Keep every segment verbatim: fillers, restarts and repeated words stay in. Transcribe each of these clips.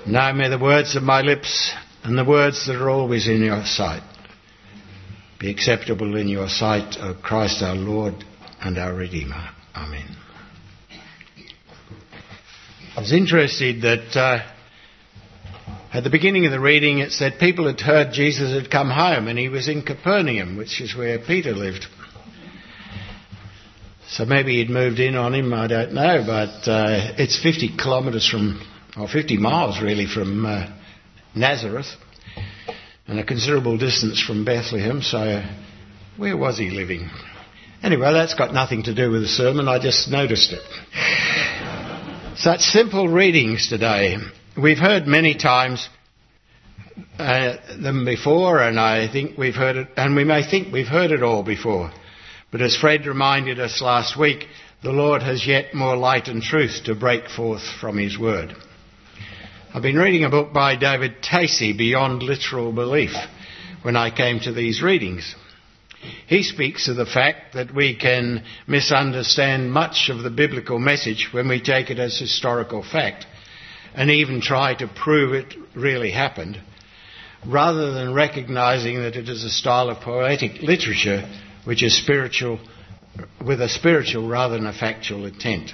Now may the words of my lips and the words that are always in your sight be acceptable in your sight, O Christ our Lord and our Redeemer. Amen. I was interested that uh, at the beginning of the reading it said people had heard Jesus had come home and he was in Capernaum, which is where Peter lived. So maybe he'd moved in on him, I don't know, but uh, it's fifty kilometres from, or fifty miles really from uh, Nazareth, and a considerable distance from Bethlehem, so where was he living? Anyway, that's got nothing to do with the sermon, I just noticed it. Such simple readings today. We've heard many times uh, them before, and I think we've heard it, and we may think we've heard it all before. But as Fred reminded us last week, the Lord has yet more light and truth to break forth from his word. I've been reading a book by David Tacey, Beyond Literal Belief, when I came to these readings. He speaks of the fact that we can misunderstand much of the biblical message when we take it as historical fact, and even try to prove it really happened, rather than recognising that it is a style of poetic literature which is spiritual, with a spiritual rather than a factual intent.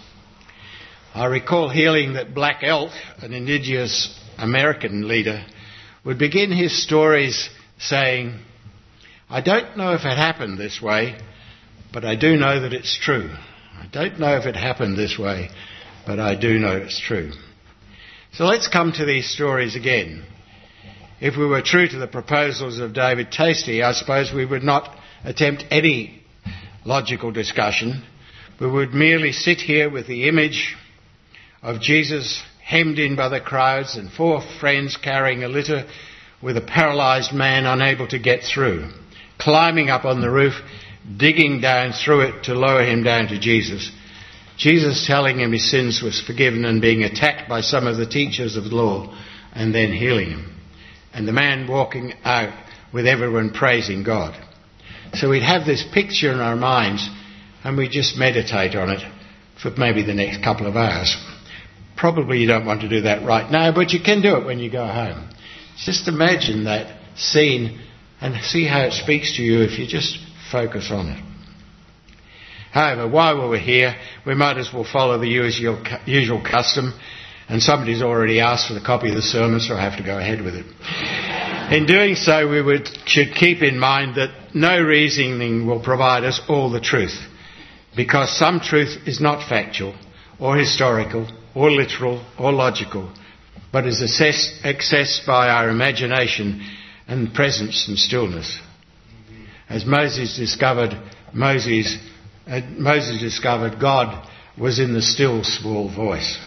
I recall hearing that Black Elk, an indigenous American leader, would begin his stories saying, "I don't know if it happened this way, but I do know that it's true. I don't know if it happened this way, but I do know it's true." So let's come to these stories again. If we were true to the proposals of David Tacey, I suppose we would not attempt any logical discussion. We would merely sit here with the image of Jesus hemmed in by the crowds and four friends carrying a litter with a paralysed man unable to get through, climbing up on the roof, digging down through it to lower him down to Jesus. Jesus telling him his sins was forgiven and being attacked by some of the teachers of the law and then healing him. And the man walking out with everyone praising God. So we'd have this picture in our minds and we just meditate on it for maybe the next couple of hours. Probably you don't want to do that right now, but you can do it when you go home. Just imagine that scene and see how it speaks to you if you just focus on it. However, while we're here, we might as well follow the usual, usual custom, and somebody's already asked for the copy of the sermon, so I have to go ahead with it. In doing so, we would, should keep in mind that no reasoning will provide us all the truth, because some truth is not factual, or historical, or literal, or logical, but is assessed, accessed by our imagination and presence and stillness. As Moses discovered, Moses, uh, Moses discovered God was in the still small voice.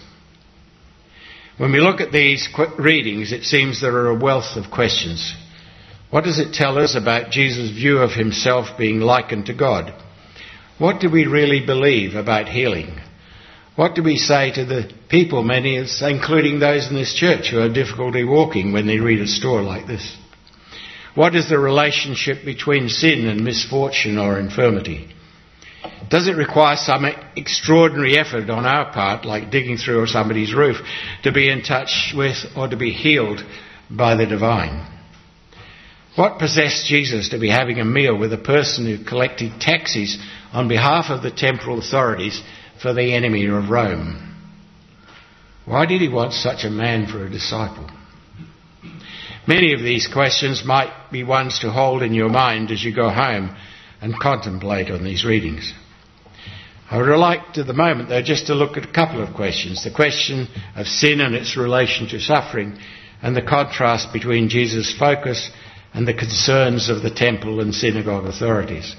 When we look at these qu- readings, it seems there are a wealth of questions. What does it tell us about Jesus' view of himself being likened to God? What do we really believe about healing? What do we say to the people, many, including those in this church, who have difficulty walking when they read a story like this? What is the relationship between sin and misfortune or infirmity? Does it require some extraordinary effort on our part, like digging through somebody's roof, to be in touch with or to be healed by the divine? What possessed Jesus to be having a meal with a person who collected taxes on behalf of the temporal authorities for the enemy of Rome? Why did he want such a man for a disciple? Many of these questions might be ones to hold in your mind as you go home and contemplate on these readings. I would like to the moment, though, just to look at a couple of questions. The question of sin and its relation to suffering, and the contrast between Jesus' focus and the concerns of the temple and synagogue authorities.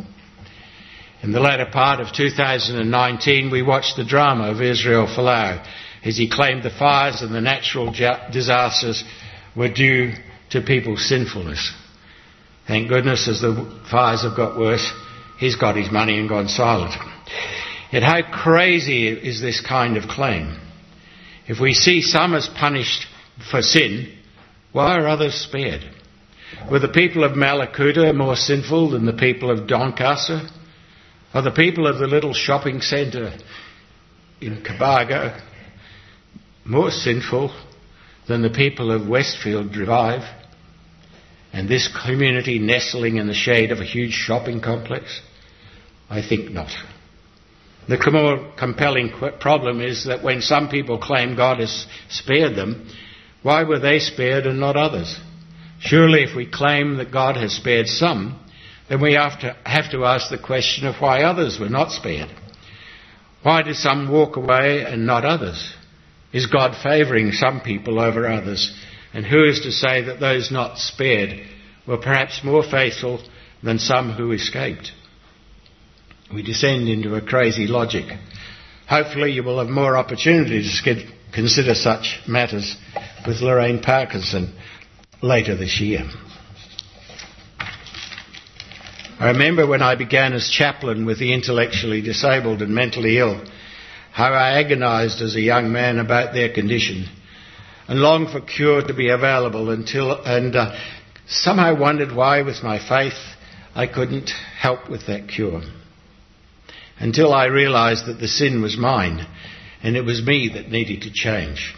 In the latter part of two thousand nineteen, we watched the drama of Israel Folau as he claimed the fires and the natural disasters were due to people's sinfulness. Thank goodness, as the fires have got worse, he's got his money and gone silent. Yet how crazy is this kind of claim? If we see some as punished for sin, why are others spared? Were the people of Malakuta more sinful than the people of Doncaster? Are the people of the little shopping centre in Cabargo more sinful than the people of Westfield Drive and this community nestling in the shade of a huge shopping complex? I think not. The more compelling problem is that when some people claim God has spared them, why were they spared and not others? Surely if we claim that God has spared some, then we have to, have to ask the question of why others were not spared. Why did some walk away and not others? Is God favouring some people over others? And who is to say that those not spared were perhaps more faithful than some who escaped? We descend into a crazy logic. Hopefully you will have more opportunity to consider such matters with Lorraine Parkinson later this year. I remember when I began as chaplain with the intellectually disabled and mentally ill, how I agonised as a young man about their condition and longed for cure to be available until, and uh, somehow wondered why with my faith I couldn't help with that cure. Until I realised that the sin was mine and it was me that needed to change.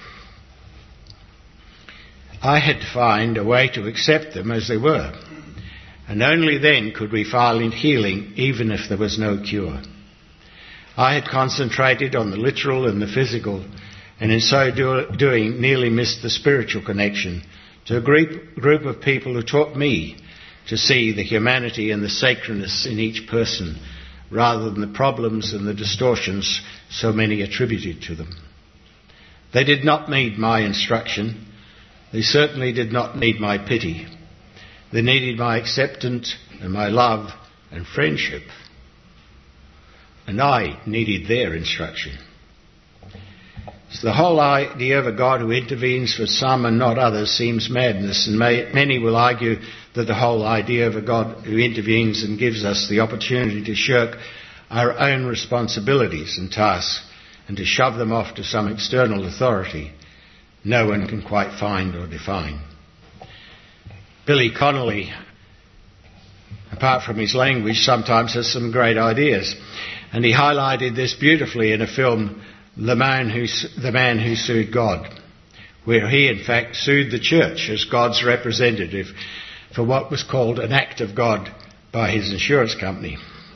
I had to find a way to accept them as they were, and only then could we find healing even if there was no cure. I had concentrated on the literal and the physical, and in so do, doing nearly missed the spiritual connection to a group, group of people who taught me to see the humanity and the sacredness in each person rather than the problems and the distortions so many attributed to them. They did not need my instruction. They certainly did not need my pity. They needed my acceptance and my love and friendship. And I needed their instruction. So the whole idea of a God who intervenes for some and not others seems madness, and may, many will argue that the whole idea of a God who intervenes and gives us the opportunity to shirk our own responsibilities and tasks and to shove them off to some external authority no one can quite find or define. Billy Connolly, apart from his language, sometimes has some great ideas, and he highlighted this beautifully in a film, The Man Who, The Man Who Sued God, where he in fact sued the church as God's representative for what was called an act of God by his insurance company.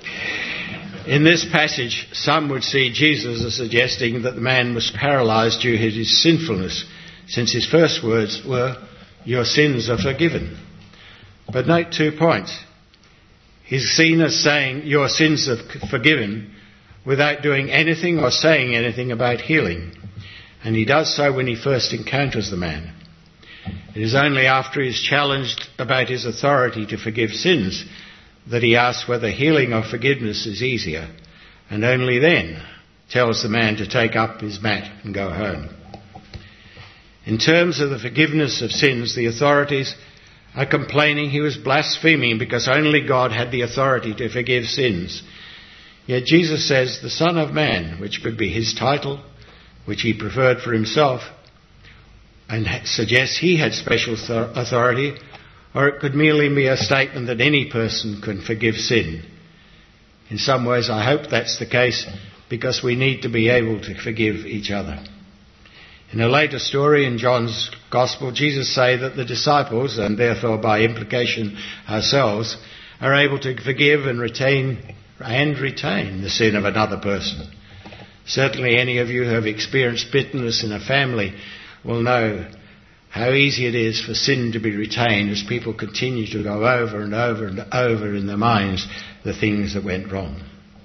In this passage, some would see Jesus as suggesting that the man was paralysed due to his sinfulness, since his first words were, "Your sins are forgiven." But note two points. He's seen as saying, "Your sins are forgiven," without doing anything or saying anything about healing. And he does so when he first encounters the man. It is only after he is challenged about his authority to forgive sins that he asks whether healing or forgiveness is easier, and only then tells the man to take up his mat and go home. In terms of the forgiveness of sins, the authorities are complaining he was blaspheming because only God had the authority to forgive sins. Yet Jesus says the Son of Man, which could be his title, which he preferred for himself, and suggests he had special authority, or it could merely be a statement that any person can forgive sin. In some ways, I hope that's the case, because we need to be able to forgive each other. In a later story in John's Gospel, Jesus says that the disciples, and therefore by implication ourselves, are able to forgive and retain and retain the sin of another person. Certainly any of you who have experienced bitterness in a family will know how easy it is for sin to be retained as people continue to go over and over and over in their minds the things that went wrong.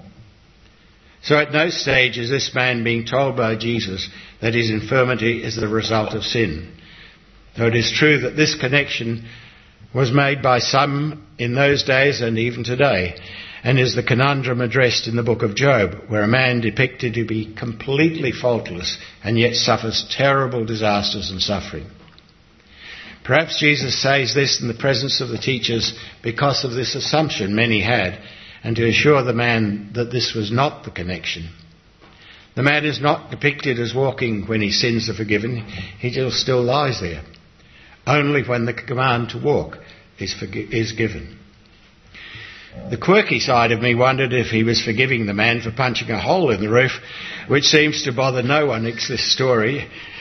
So at no stage is this man being told by Jesus that his infirmity is the result of sin. Though it is true that this connection was made by some in those days and even today, and is the conundrum addressed in the book of Job, where a man depicted to be completely faultless and yet suffers terrible disasters and suffering. Perhaps Jesus says this in the presence of the teachers because of this assumption many had, and to assure the man that this was not the connection. The man is not depicted as walking when his sins are forgiven. He just still lies there. Only when the command to walk is, forgi- is given. The quirky side of me wondered if he was forgiving the man for punching a hole in the roof, which seems to bother no one in this story,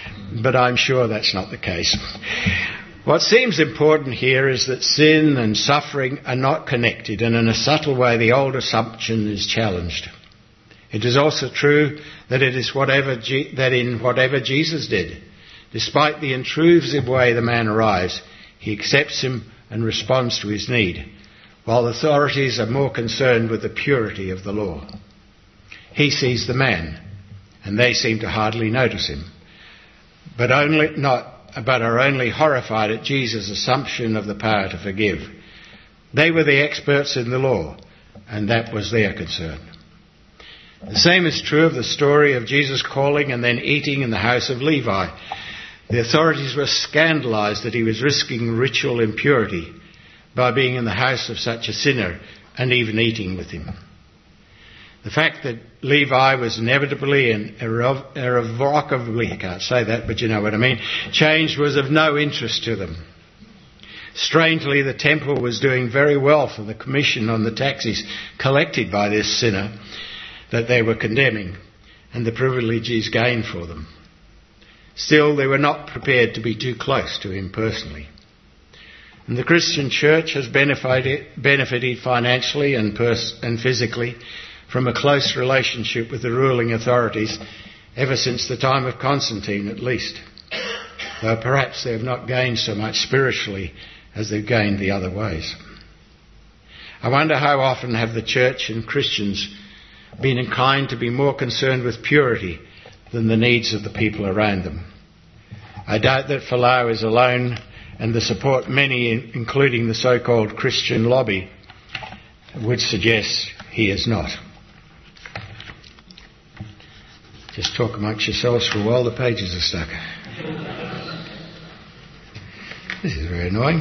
but I'm sure that's not the case. What seems important here is that sin and suffering are not connected, and in a subtle way the old assumption is challenged. It is also true that it is whatever G- that in whatever Jesus did, despite the intrusive way the man arrives, he accepts him and responds to his need, while authorities are more concerned with the purity of the law. He sees the man, and they seem to hardly notice him, but only not, but are only horrified at Jesus' assumption of the power to forgive. They were the experts in the law, and that was their concern. The same is true of the story of Jesus calling and then eating in the house of Levi. The authorities were scandalized that he was risking ritual impurity by being in the house of such a sinner and even eating with him. The fact that Levi was inevitably and irrev- irrevocably, I can't say that, but you know what I mean, changed was of no interest to them. Strangely, the temple was doing very well for the commission on the taxes collected by this sinner that they were condemning and the privileges gained for them. Still, they were not prepared to be too close to him personally. And the Christian church has benefited, benefited financially and, pers- and physically from a close relationship with the ruling authorities ever since the time of Constantine at least, though perhaps they have not gained so much spiritually as they've gained the other ways. I wonder how often have the church and Christians been inclined to be more concerned with purity than the needs of the people around them. I doubt that Folau is alone, and the support many, including the so-called Christian lobby, would suggest he is not. Just talk amongst yourselves for a while, the pages are stuck. This is very annoying.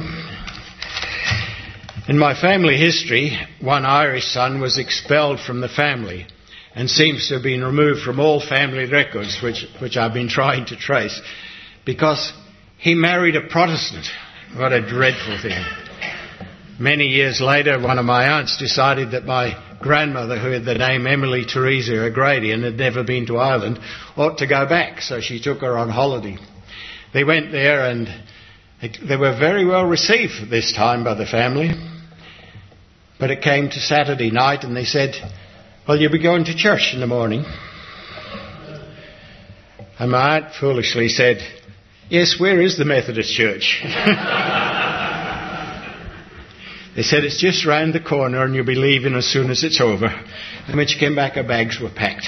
In my family history, one Irish son was expelled from the family and seems to have been removed from all family records, which, which I've been trying to trace, because he married a Protestant. What a dreadful thing. Many years later, one of my aunts decided that my grandmother, who had the name Emily Teresa O'Grady and had never been to Ireland, ought to go back, so she took her on holiday. They went there and it, they were very well received this time by the family. But it came to Saturday night and they said, well, you'll be going to church in the morning. And my aunt foolishly said, yes, where is the Methodist church? They said, it's just round the corner and you'll be leaving as soon as it's over. And when she came back, her bags were packed.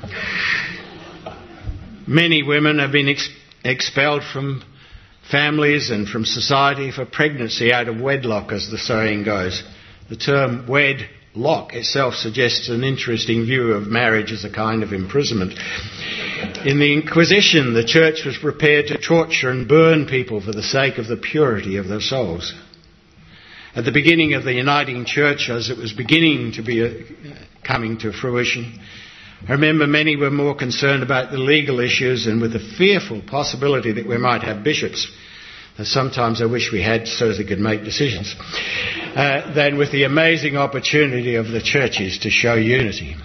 Many women have been ex- expelled from families and from society for pregnancy out of wedlock, as the saying goes. The term wedlock itself suggests an interesting view of marriage as a kind of imprisonment. In the Inquisition, the church was prepared to torture and burn people for the sake of the purity of their souls. At the beginning of the Uniting Church, as it was beginning to be uh, coming to fruition, I remember many were more concerned about the legal issues and with the fearful possibility that we might have bishops, and sometimes I wish we had so they could make decisions, uh, than with the amazing opportunity of the churches to show unity.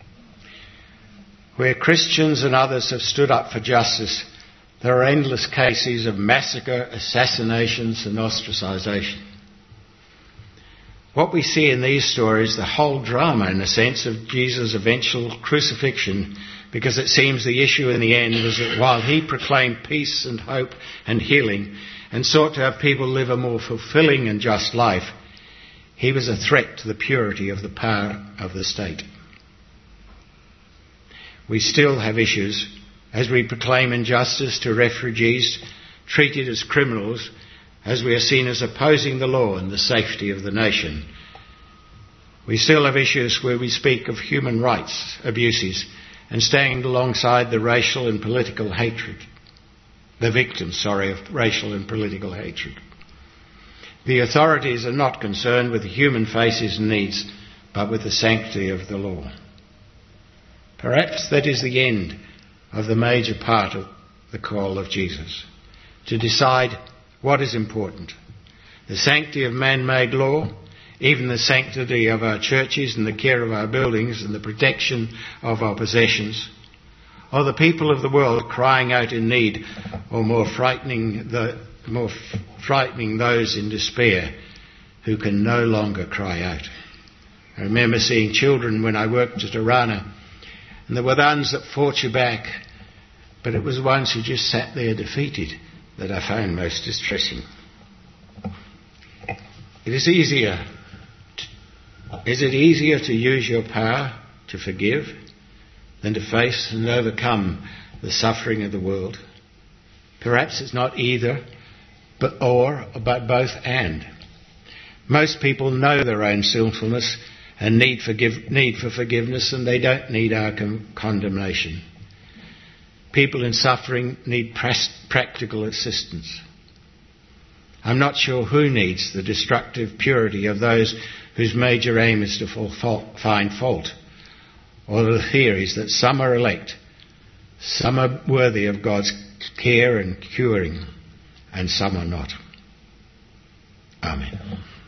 Where Christians and others have stood up for justice, there are endless cases of massacre, assassinations and ostracisation. What we see in these stories, the whole drama, in a sense, of Jesus' eventual crucifixion, because it seems the issue in the end was that while he proclaimed peace and hope and healing and sought to have people live a more fulfilling and just life, he was a threat to the purity of the power of the state. We still have issues as we proclaim injustice to refugees treated as criminals, as we are seen as opposing the law and the safety of the nation. We still have issues where we speak of human rights abuses and stand alongside the racial and political hatred, the victims, sorry, of racial and political hatred. The authorities are not concerned with the human faces and needs, but with the sanctity of the law. Perhaps that is the end of the major part of the call of Jesus, to decide what is important. The sanctity of man-made law, even the sanctity of our churches and the care of our buildings and the protection of our possessions, or the people of the world crying out in need, or more frightening the more f- frightening those in despair who can no longer cry out. I remember seeing children when I worked at Arana, and there were ones that fought you back, but it was ones who just sat there defeated that I found most distressing. It is easier. To, is it easier to use your power to forgive than to face and overcome the suffering of the world? Perhaps it's not either, but or, but both and. Most people know their own sinfulness and need, forgive, need for forgiveness, and they don't need our con- condemnation. People in suffering need pras- practical assistance. I'm not sure who needs the destructive purity of those whose major aim is to fall, fault, find fault, or the theories that some are elect, some are worthy of God's care and curing, and some are not. Amen.